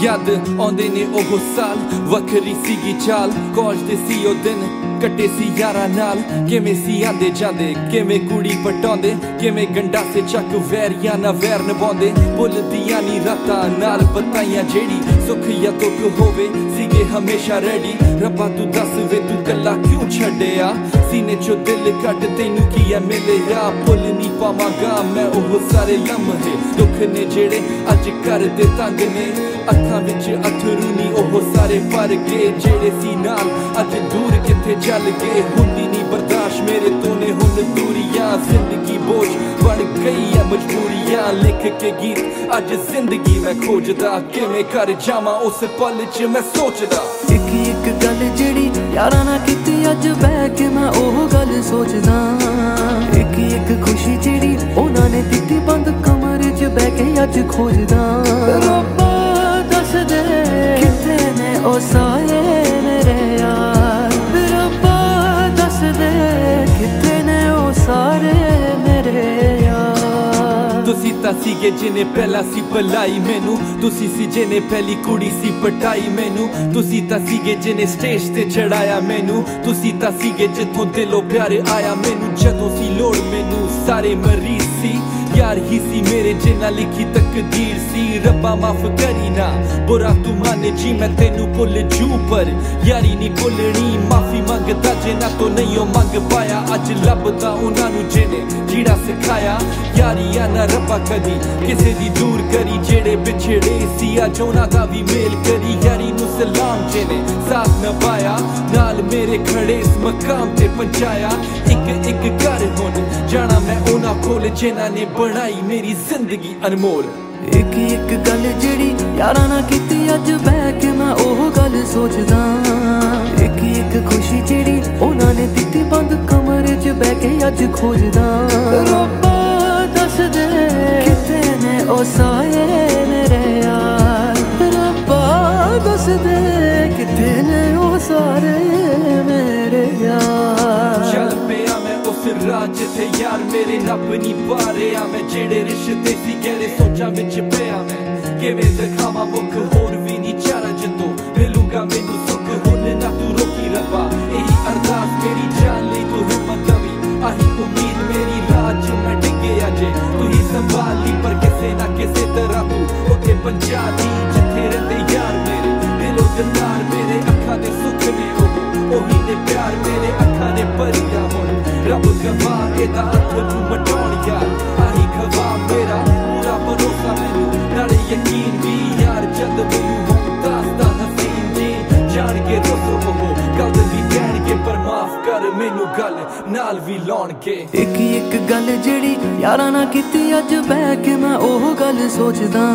याद आउंदे ने ओह साल वखरी सीगी चाल कॉलेज दे सी ओ दिन कट्टे सी यारां नाल किवें सी आंदे जांदे किवें कुड़ी पटाउंदे किवें गंडा से चक वैरियां ना वैर निभाउंदे भुलदियां नी रातां नाल बताइयां जेड़ी सुख या दुख होवे सीगे हमेशा रेडी रब्बा तू दस वे तू कल्ला क्यों छड्डिया सीने चो दिल कट तैनू की है मिलिया भुल नी पावांगा मैं ओह सारे लम्हे दुख ने जेड़े अज कर दे तंग ने अखां विच अथरू नी ओह सारे भर गए जेड़े सी नाल अज दूर किथे चल गए हुंदी नी बर्दाश्त मेरे तो ने हुन दूरियां जिंदगी बोझ बन गई है मजबूरियां लिख के गीत अज जिंदगी मैं खोजदा किवें कर जावां उस पल च मैं सोचदा एक गल जेड़ी यारां ना कीती अज बैठ के मैं ओह गल सोचदा एक खुशी जेड़ी उन्हां ने दित्ती बंद कमरे च बैठ के अज खोजदा रब्बा दस दे किथे ने ओ साए मेरे यार रब्बा दस दे किथे ने ओ सारे मेरे तुसी तां सीगे जिन्हें पहला सी भलाई मैनू तुसी सी जिन्हें पहली कुड़ी सी पटाई मैनू तुसी तां सीगे जिन्हें स्टेज ते चढ़ाया मैनू तुसी तां सीगे जिथों दिलों प्यार आया मैनू जदों सी लोड़ मैनू सारे मरीज सी यार ही सी मेरे जिन्ना लिखी तकदीर सी रब्बा माफ करी ना बुरा तू माने जी मैं तेनू भुल जू पर यारी नी भुलनी माफी मंगदा जिन्ना तो नहीं ओ मंग पाया अज लभदा उन्हां नू जिन्हें जीड़ा सिखाया यारियां ना रब्बा कदी किसे दी दूर करी जेड़े बिछड़े सी अज उन्हां दा वी मेल करी यारी नू सलाम जिन्हें साथ नभाया नाल मेरे खड़े इस मकाम ते पहुंचाया एक घर हुन जाना मैं उन्हां कोल जिन्हां ने बनाई मेरी जिंदगी अनमोल एक गल जेड़ी यारां ना कीती अज बैठ के मैं ओह गल सोचदा एक खुशी जेड़ी उन्हां ने दित्ती बंद कमरे च बैठ के अज खोजदा रब्बा दस दे किथे ने ओ साए मेरे यार रब्बा दस दे किथे ने ओ सारे मेरे यार चल पिया मैं उस राह जिथे यार मेरे नप नी पा रहा मैं जेड़े रिश्ते सी गहरे सोचां विच पिया मैं किवें दिखावां मुख होर वी नी चारा जदों मिलूंगा मैनू सुख हुन ना तू रोकी रब्बा यही अरदास मेरी जान लई तू हिम्मत दवी आही उम्मीद मेरी राह च मैं डिगे अजे तू ही संभाली पर किसे ना किसे तरह तू उथे पहुंचा दी जिथे रहिंदे यार मेरे दिलों दिलदार मेरे अखां दे सुख ने ओही ने प्यार मेरे अखां ने भरिया हुण रब गवाह एदा हथ नू मटाउण यार आही गवाह मेरा पूरा भरोसा मैनू नाले यकीन भी यार जद मैनू हों दासदा हसीन जी जान के रोसो हो गल वी कहणगे पर माफ कर मैनू गल नाल वी लाउणगे एक गल जेड़ी यारां ना कीती अज बैठ के मैं ओह गल सोचदा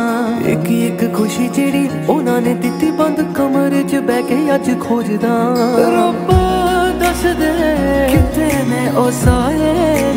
एक खुशी जेड़ी उन्हां ने दित्ती बंद कमरे च बैठ के अज खोजदा रब्बा दस दे किथे ने ओ साए